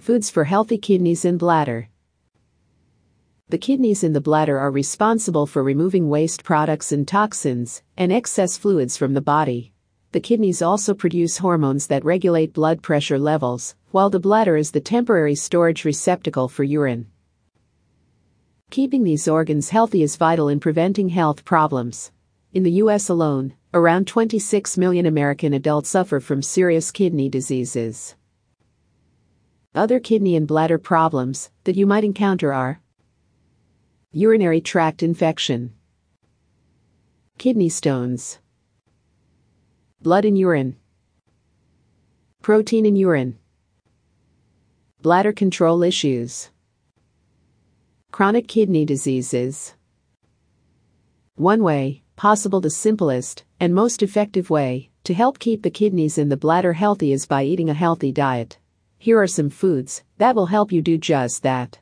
Foods for healthy kidneys and bladder. The kidneys in the bladder are responsible for removing waste products and toxins and excess fluids from the body. The kidneys also produce hormones that regulate blood pressure levels, while the bladder is the temporary storage receptacle for urine. Keeping these organs healthy is vital in preventing health problems. In the U.S. alone, around 26 million American adults suffer from serious kidney diseases. Other kidney and bladder problems that you might encounter are urinary tract infection, kidney stones, blood in urine, protein in urine, bladder control issues, chronic kidney diseases. One way, possible the simplest and most effective way to help keep the kidneys in the bladder healthy is by eating a healthy diet. Here are some foods that will help you do just that.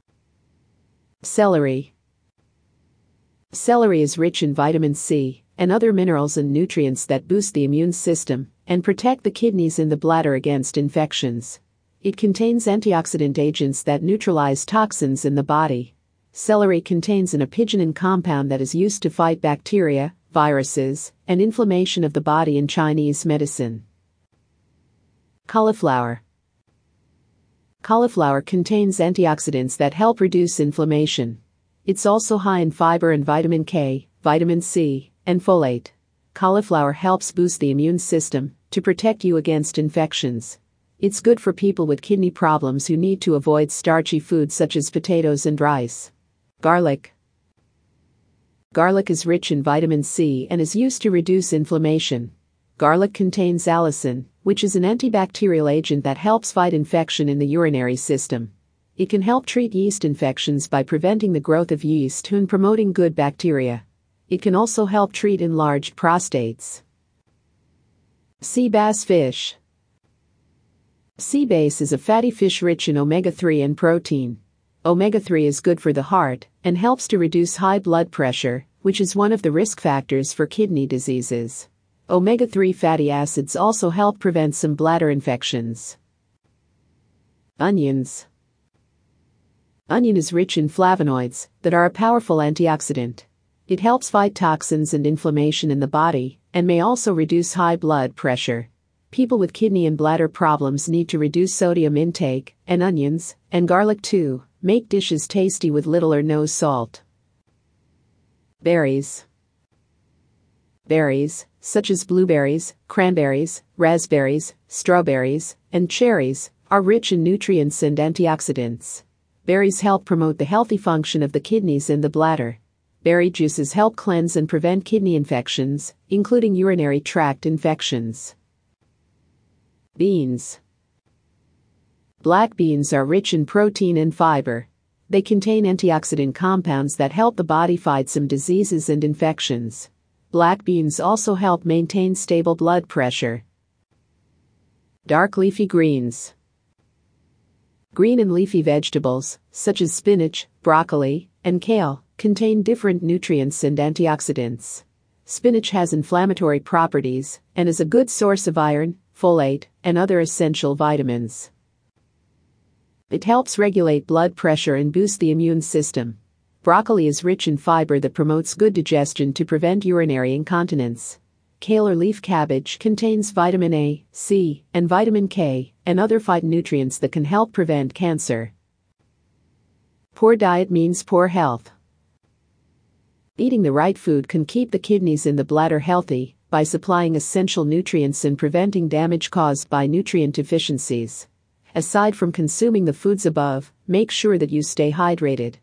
Celery. Celery is rich in vitamin C and other minerals and nutrients that boost the immune system and protect the kidneys in the bladder against infections. It contains antioxidant agents that neutralize toxins in the body. Celery contains an apigenin compound that is used to fight bacteria, viruses, and inflammation of the body in Chinese medicine. Cauliflower. Cauliflower contains antioxidants that help reduce inflammation. It's also high in fiber and vitamin K, vitamin C, and folate. Cauliflower helps boost the immune system to protect you against infections. It's good for people with kidney problems who need to avoid starchy foods such as potatoes and rice. Garlic. Garlic is rich in vitamin C and is used to reduce inflammation. Garlic contains allicin, which is an antibacterial agent that helps fight infection in the urinary system. It can help treat yeast infections by preventing the growth of yeast and promoting good bacteria. It can also help treat enlarged prostates. Sea bass fish. Sea bass is a fatty fish rich in omega-3 and protein. Omega-3 is good for the heart and helps to reduce high blood pressure, which is one of the risk factors for kidney diseases. Omega-3 fatty acids also help prevent some bladder infections. Onions. Onion is rich in flavonoids that are a powerful antioxidant. It helps fight toxins and inflammation in the body and may also reduce high blood pressure. People with kidney and bladder problems need to reduce sodium intake, and onions, and garlic too, make dishes tasty with little or no salt. Berries. Berries, such as blueberries, cranberries, raspberries, strawberries, and cherries, are rich in nutrients and antioxidants. Berries help promote the healthy function of the kidneys and the bladder. Berry juices help cleanse and prevent kidney infections, including urinary tract infections. Beans. Black beans are rich in protein and fiber. They contain antioxidant compounds that help the body fight some diseases and infections. Black beans also help maintain stable blood pressure. Dark leafy greens. Green and leafy vegetables, such as spinach, broccoli, and kale, contain different nutrients and antioxidants. Spinach has inflammatory properties and is a good source of iron, folate, and other essential vitamins. It helps regulate blood pressure and boost the immune system. Broccoli is rich in fiber that promotes good digestion to prevent urinary incontinence. Kale or leaf cabbage contains vitamin A, C, and vitamin K, and other phytonutrients that can help prevent cancer. Poor diet means poor health. Eating the right food can keep the kidneys in the bladder healthy by supplying essential nutrients and preventing damage caused by nutrient deficiencies. Aside from consuming the foods above, make sure that you stay hydrated.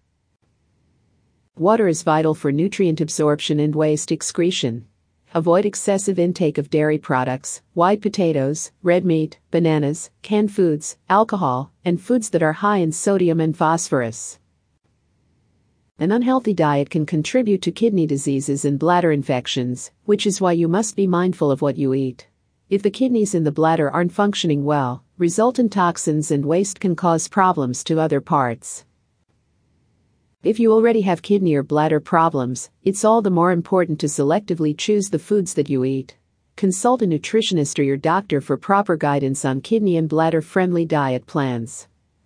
Water is vital for nutrient absorption and waste excretion. Avoid excessive intake of dairy products, white potatoes, red meat, bananas, canned foods, alcohol, and foods that are high in sodium and phosphorus. An unhealthy diet can contribute to kidney diseases and bladder infections, which is why you must be mindful of what you eat. If the kidneys in the bladder aren't functioning well, resultant toxins and waste can cause problems to other parts. If you already have kidney or bladder problems, it's all the more important to selectively choose the foods that you eat. Consult a nutritionist or your doctor for proper guidance on kidney and bladder-friendly diet plans.